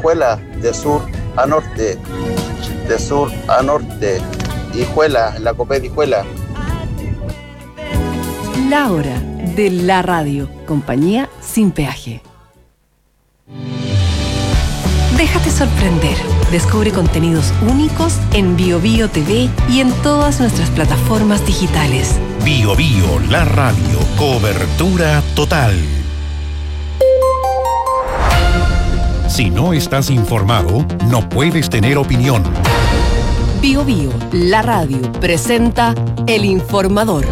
Hijuela, de sur a norte, Hijuela, la Copé Hijuela. La hora de la radio, compañía sin peaje. Déjate sorprender. Descubre contenidos únicos en BioBio TV y en todas nuestras plataformas digitales. BioBio, la radio, cobertura total. Si no estás informado, no puedes tener opinión. BioBio, la radio, presenta El Informador.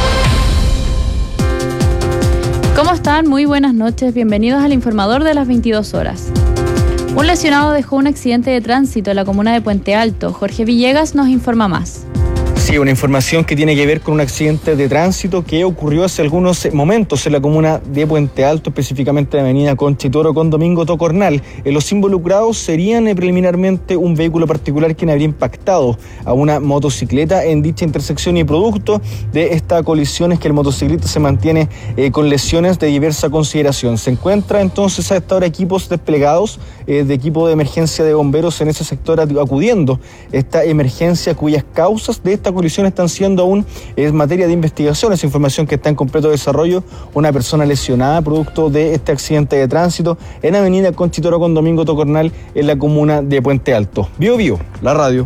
¿Cómo están? Muy buenas noches. Bienvenidos al Informador de las 22 horas. Un lesionado dejó un accidente de tránsito en la comuna de Puente Alto. Jorge Villegas nos informa más. Sí, una información que tiene que ver con un accidente de tránsito que ocurrió hace algunos momentos en la comuna de Puente Alto, específicamente en la avenida Conchitoro con Domingo Tocornal. Los involucrados serían preliminarmente un vehículo particular quien habría impactado a una motocicleta en dicha intersección, y producto de esta colisión es que el motociclista se mantiene con lesiones de diversa consideración. Se encuentra entonces a esta hora equipos desplegados de equipo de emergencia de bomberos en ese sector acudiendo esta emergencia, cuyas causas de esta colisión están siendo aún materia de investigación. Esa información que está en completo desarrollo. Una persona lesionada producto de este accidente de tránsito en avenida Conchitoro con Domingo Tocornal en la comuna de Puente Alto. BioBio, la radio.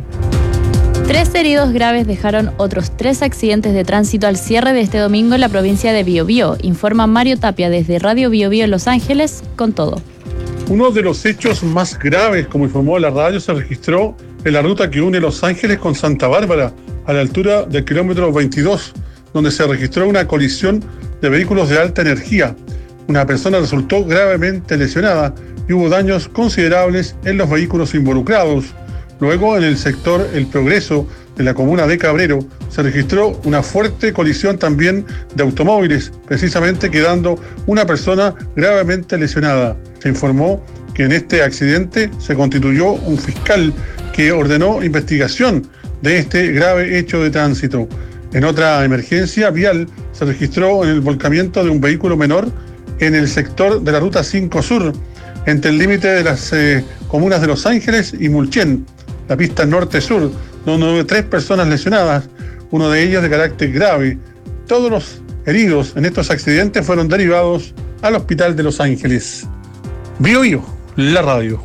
3 heridos graves dejaron otros 3 accidentes de tránsito al cierre de este domingo en la provincia de Biobío. Informa Mario Tapia desde Radio Biobío en Los Ángeles con todo. Uno de los hechos más graves, como informó la radio, se registró en la ruta que une Los Ángeles con Santa Bárbara, a la altura del kilómetro 22, donde se registró una colisión de vehículos de alta energía. Una persona resultó gravemente lesionada y hubo daños considerables en los vehículos involucrados. Luego, en el sector El Progreso de la comuna de Cabrero, se registró una fuerte colisión también de automóviles, precisamente quedando una persona gravemente lesionada. Se informó que en este accidente se constituyó un fiscal que ordenó investigación de este grave hecho de tránsito. En otra emergencia vial se registró el volcamiento de un vehículo menor en el sector de la Ruta 5 Sur, entre el límite de las comunas de Los Ángeles y Mulchen, la pista norte-sur, donde hubo 3 personas lesionadas, uno de ellas de carácter grave. Todos los heridos en estos accidentes fueron derivados al hospital de Los Ángeles. BioBio, la radio.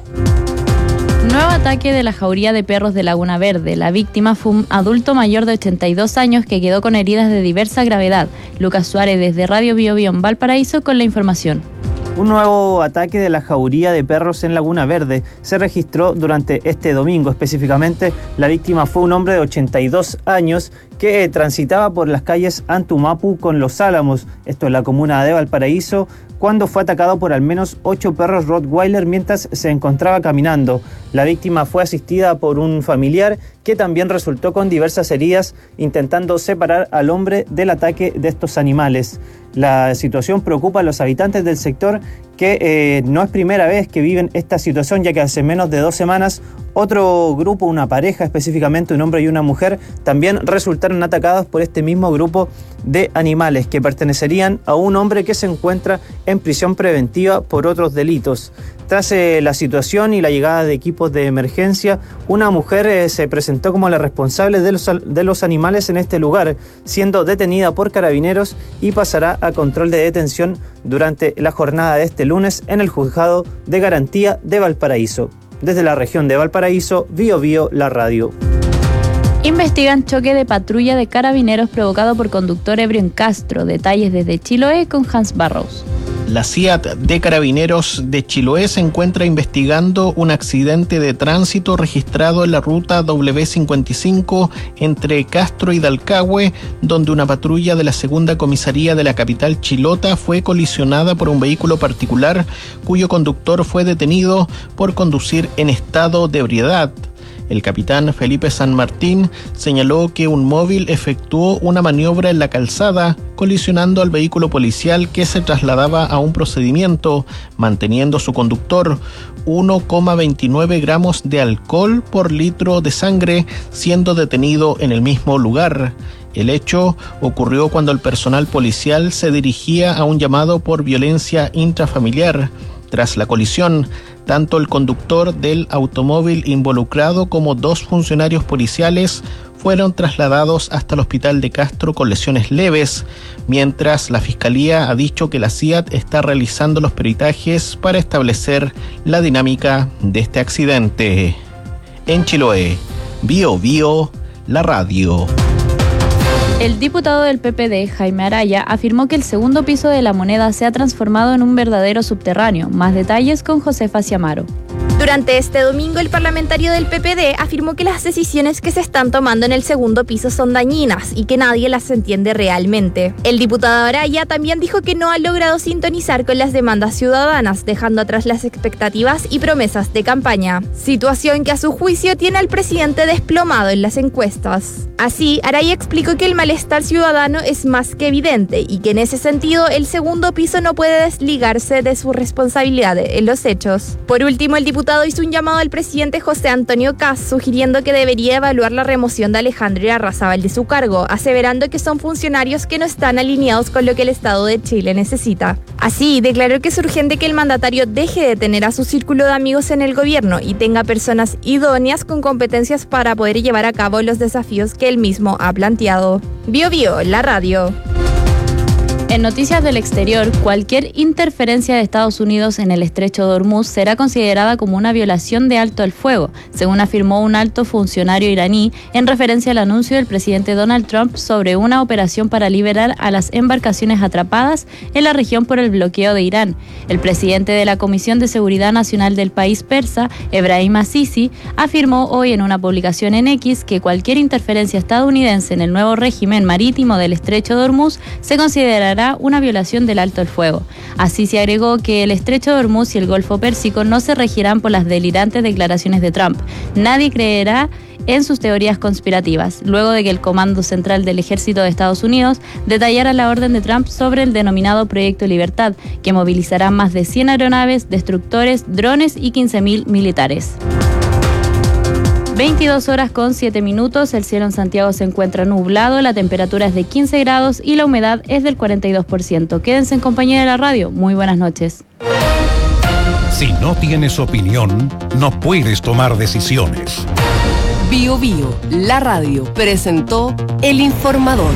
Nuevo ataque de la jauría de perros de Laguna Verde. La víctima fue un adulto mayor de 82 años que quedó con heridas de diversa gravedad. Lucas Suárez desde Radio BioBio en Valparaíso con la información. Un nuevo ataque de la jauría de perros en Laguna Verde se registró durante este domingo. Específicamente, la víctima fue un hombre de 82 años que transitaba por las calles Antumapu con Los Álamos, esto en la comuna de Valparaíso, cuando fue atacado por al menos 8 perros Rottweiler mientras se encontraba caminando. La víctima fue asistida por un familiar que también resultó con diversas heridas intentando separar al hombre del ataque de estos animales. La situación preocupa a los habitantes del sector que no es primera vez que viven esta situación, ya que hace menos de 2 semanas otro grupo, una pareja específicamente, un hombre y una mujer, también resultaron atacados por este mismo grupo de animales que pertenecerían a un hombre que se encuentra en prisión preventiva por otros delitos. Tras la situación y la llegada de equipos de emergencia, una mujer se presentó como la responsable de los animales en este lugar, siendo detenida por carabineros y pasará a control de detención durante la jornada de este lunes en el Juzgado de Garantía de Valparaíso. Desde la región de Valparaíso, BioBio, la radio. Investigan choque de patrulla de carabineros provocado por conductor ebrio en Castro. Detalles desde Chiloé con Hans Barrows. La CIAT de Carabineros de Chiloé se encuentra investigando un accidente de tránsito registrado en la ruta W55 entre Castro y Dalcahue, donde una patrulla de la segunda comisaría de la capital chilota fue colisionada por un vehículo particular cuyo conductor fue detenido por conducir en estado de ebriedad. El capitán Felipe San Martín señaló que un móvil efectuó una maniobra en la calzada, colisionando al vehículo policial que se trasladaba a un procedimiento, manteniendo su conductor 1,29 gramos de alcohol por litro de sangre, siendo detenido en el mismo lugar. El hecho ocurrió cuando el personal policial se dirigía a un llamado por violencia intrafamiliar. Tras la colisión, Tanto el conductor del automóvil involucrado como 2 funcionarios policiales fueron trasladados hasta el hospital de Castro con lesiones leves, mientras la Fiscalía ha dicho que la CIAT está realizando los peritajes para establecer la dinámica de este accidente. En Chiloé, Bio Bio, la radio. El diputado del PPD, Jaime Araya, afirmó que el segundo piso de La Moneda se ha transformado en un verdadero subterráneo. Más detalles con Josefa Ciamaro. Durante este domingo, el parlamentario del PPD afirmó que las decisiones que se están tomando en el segundo piso son dañinas y que nadie las entiende realmente. El diputado Araya también dijo que no ha logrado sintonizar con las demandas ciudadanas, dejando atrás las expectativas y promesas de campaña. Situación que a su juicio tiene al presidente desplomado en las encuestas. Así, Araya explicó que el malestar ciudadano es más que evidente y que en ese sentido el segundo piso no puede desligarse de su responsabilidad en los hechos. Por último, el diputado hizo un llamado al presidente José Antonio Kast, sugiriendo que debería evaluar la remoción de Alejandro Irarrázaval de su cargo, aseverando que son funcionarios que no están alineados con lo que el Estado de Chile necesita. Así, declaró que es urgente que el mandatario deje de tener a su círculo de amigos en el gobierno y tenga personas idóneas con competencias para poder llevar a cabo los desafíos que él mismo ha planteado. Bio Bio, la radio. En noticias del exterior, cualquier interferencia de Estados Unidos en el estrecho de Hormuz será considerada como una violación de alto el fuego, según afirmó un alto funcionario iraní en referencia al anuncio del presidente Donald Trump sobre una operación para liberar a las embarcaciones atrapadas en la región por el bloqueo de Irán. El presidente de la Comisión de Seguridad Nacional del país persa, Ebrahim Assisi, afirmó hoy en una publicación en X que cualquier interferencia estadounidense en el nuevo régimen marítimo del estrecho de Hormuz se considerará una violación del alto el fuego. Así se agregó que el estrecho de Hormuz y el Golfo Pérsico no se regirán por las delirantes declaraciones de Trump. Nadie creerá en sus teorías conspirativas, luego de que el Comando Central del Ejército de Estados Unidos detallara la orden de Trump sobre el denominado Proyecto Libertad, que movilizará más de 100 aeronaves, destructores, drones y 15.000 militares. 22 horas con 7 minutos, el cielo en Santiago se encuentra nublado, la temperatura es de 15 grados y la humedad es del 42%. Quédense en compañía de la radio. Muy buenas noches. Si no tienes opinión, no puedes tomar decisiones. Bio Bio, la radio, presentó El Informador.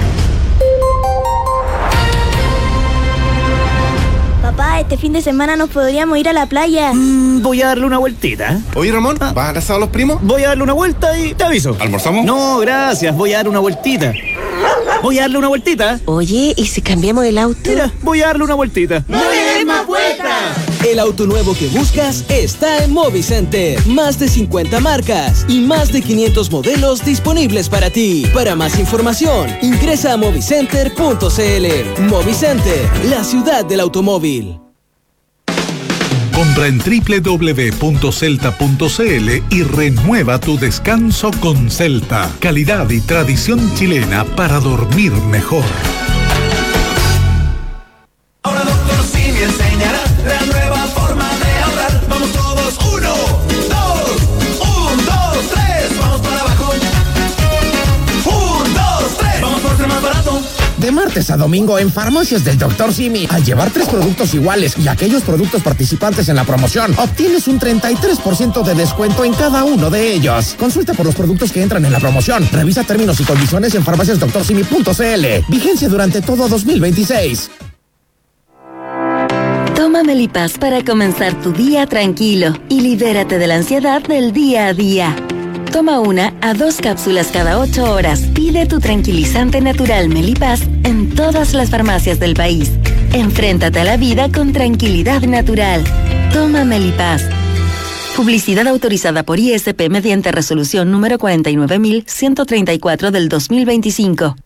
Papá, este fin de semana nos podríamos ir a la playa. Voy a darle una vueltita. Oye, Ramón, ¿vas al asado a los primos? Voy a darle una vuelta y te aviso. ¿Almorzamos? No, gracias, voy a dar una vueltita. Voy a darle una vueltita. Oye, ¿y si cambiamos el auto? Mira, voy a darle una vueltita. ¡No le des más vueltas! El auto nuevo que buscas está en Movicenter. Más de 50 marcas y más de 500 modelos disponibles para ti. Para más información, ingresa a movicenter.cl. Movicenter, la ciudad del automóvil. Compra en www.celta.cl y renueva tu descanso con Celta. Calidad y tradición chilena para dormir mejor. Ahora Dr. Simi enseñará la nueva forma de ahorrar. Vamos todos, 1, 2, 3, vamos para abajo. 1, 2, 3, vamos por ser más barato. De martes a domingo en Farmacias del Dr. Simi, al llevar 3 productos iguales y aquellos productos participantes en la promoción, obtienes un 33% de descuento en cada uno de ellos. Consulta por los productos que entran en la promoción. Revisa términos y condiciones en farmaciasdoctorsimi.cl. Vigencia durante todo 2026. Toma Melipaz para comenzar tu día tranquilo y libérate de la ansiedad del día a día. Toma 1 a 2 cápsulas cada 8 horas. Pide tu tranquilizante natural Melipaz en todas las farmacias del país. Enfréntate a la vida con tranquilidad natural. Toma Melipaz. Publicidad autorizada por ISP mediante resolución número 49.134 del 2025.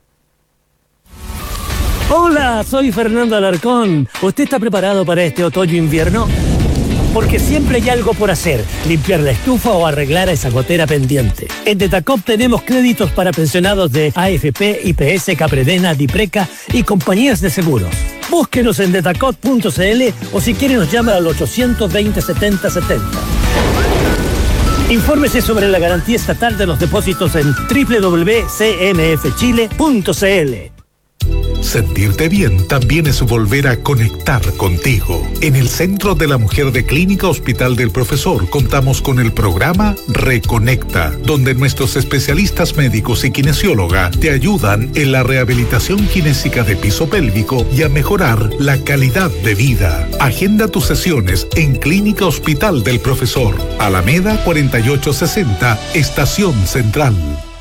Hola, soy Fernando Alarcón. ¿Usted está preparado para este otoño-invierno? Porque siempre hay algo por hacer, limpiar la estufa o arreglar esa gotera pendiente. En Detacop tenemos créditos para pensionados de AFP, IPS, Capredena, Dipreca y compañías de seguros. Búsquenos en detacop.cl o si quiere nos llama al 820-7070. Infórmese sobre la garantía estatal de los depósitos en www.cmfchile.cl. Sentirte bien también es volver a conectar contigo. En el Centro de la Mujer de Clínica Hospital del Profesor contamos con el programa Reconecta, donde nuestros especialistas médicos y kinesióloga te ayudan en la rehabilitación kinésica de piso pélvico y a mejorar la calidad de vida. Agenda tus sesiones en Clínica Hospital del Profesor, Alameda 4860, Estación Central.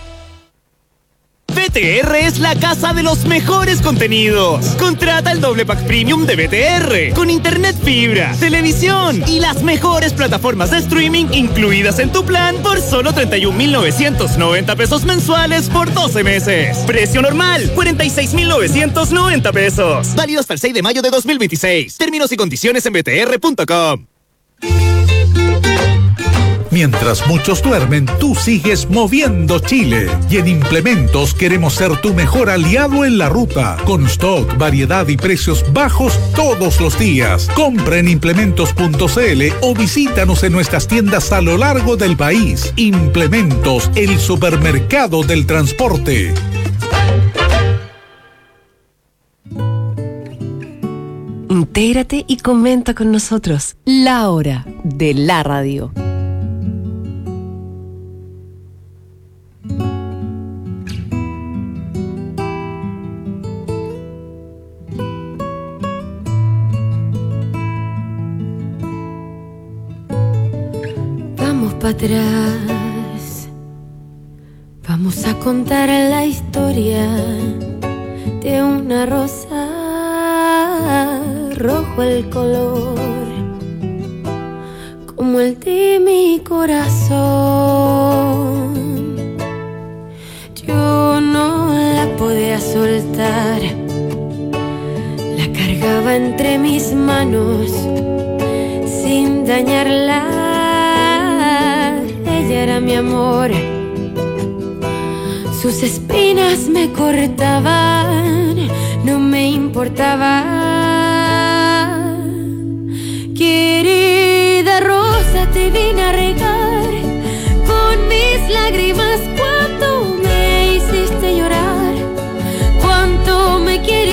BTR es la casa de los mejores contenidos. Contrata el doble pack premium de BTR con internet fibra, televisión y las mejores plataformas de streaming incluidas en tu plan por solo 31,990 pesos mensuales por 12 meses. Precio normal, 46,990 pesos. Válido hasta el 6 de mayo de 2026. Términos y condiciones en btr.com. Mientras muchos duermen, tú sigues moviendo Chile. Y en Implementos queremos ser tu mejor aliado en la ruta. Con stock, variedad y precios bajos todos los días. Compra en implementos.cl o visítanos en nuestras tiendas a lo largo del país. Implementos, el supermercado del transporte. Intégrate y comenta con nosotros. La hora de la radio. Vamos para atrás, vamos a contar la historia de una rosa, rojo el color, como el de mi corazón. Yo no la podía soltar, la cargaba entre mis manos sin dañarla. Ella era mi amor, sus espinas me cortaban, no me importaba. Querida rosa, te vine a regar con mis lágrimas.